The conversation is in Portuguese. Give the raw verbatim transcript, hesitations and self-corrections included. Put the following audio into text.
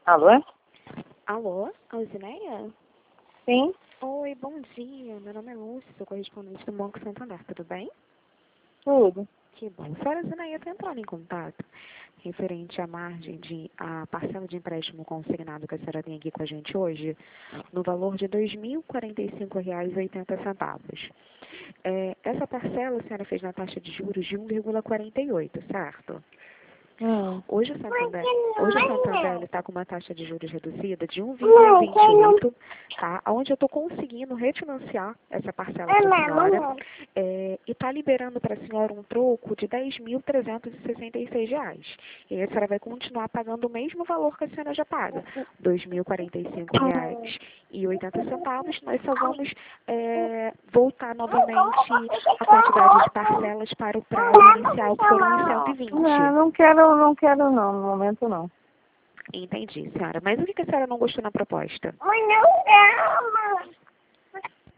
Alô? Alô, Alzineia? Sim? Oi, bom dia. Meu nome é Lúcia, sou correspondente do Banco Santander, tudo bem? Tudo. Que bom. A senhora Alzineia está entrando em contato referente à margem de a parcela de empréstimo consignado que a senhora tem aqui com a gente hoje, no valor de dois mil e quarenta e cinco reais e oitenta centavos. É, essa parcela a senhora fez na taxa de juros de um vírgula quarenta e oito, certo? Hum. Hoje o Santander, hoje o Santander está com uma taxa de juros reduzida de um vírgula vinte e oito, tá? Onde eu estou conseguindo refinanciar essa parcela para a senhora é, e está liberando para a senhora um troco de dez mil trezentos e sessenta e seis reais. E aí a senhora vai continuar pagando o mesmo valor que a senhora já paga, dois mil e quarenta e cinco reais e oitenta centavos. Nós só vamos é, voltar novamente a quantidade de parcelas para o prazo inicial, que foram cento e vinte. Não, não quero, não quero não, no momento não. Entendi, senhora. Mas o que a senhora não gostou na proposta? Mãe, não quero,